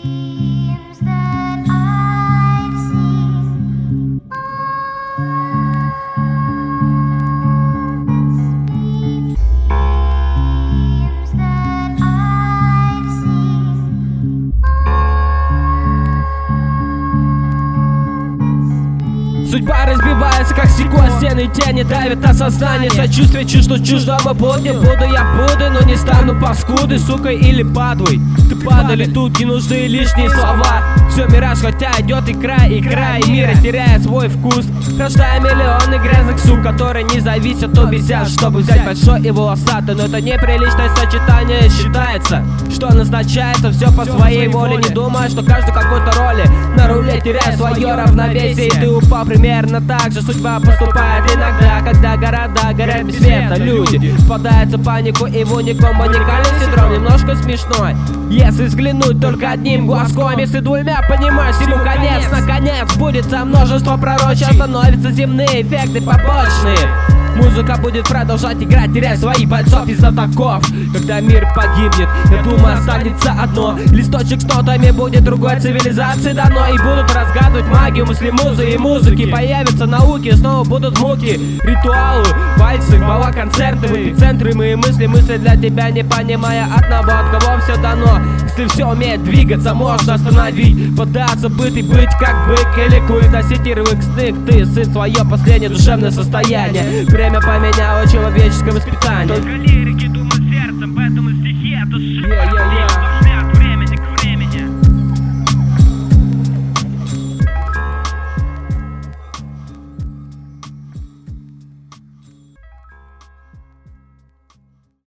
Судьба разбивается, как стекло, стены тени давят на сознание. Сочувствие чувство чужого будни. Буду я буду, но не стану паскудой, сукой или падлой. Ты падали, тут не нужны лишние слова. Все мираж, хотя идет и край мира теряет свой вкус. Рождая миллионы грязных сук, которые не зависят от бездяж, чтобы взять большой и волосатый. Но это неприличное сочетание считается, что назначается все по своей воле. Не думая, что каждый какой-то роли на руле теряет свое равновесие. И ты упал примерно так же. Судьба поступает иногда, когда города горят без света. Люди впадают в панику и в уникум. Уникальный синдром немножко смешной, если взглянуть только одним глазком. Если двумя понимаешь, ему конец. Наконец будет множество пророчеств. Становятся земные эффекты побочные. Музыка будет продолжать играть, теряя своих бойцов и знатоков. Когда мир погибнет, я думаю, останется одно. Листочек с нотами будет другой цивилизации дано. И будут разгадывать магию мысли, музы и музыки. Появятся науки, снова будут муки. Ритуалы, пальцы, бала, концерты. В эпицентре мои мысли для тебя, не понимая одного, от кого все дано. Если все умеет двигаться, можно остановить. Пытаться быть и быть как бык или куй. Досетировый стык, ты сын, свое последнее душевное состояние. Время поменяло человеческое воспитание. Только лирики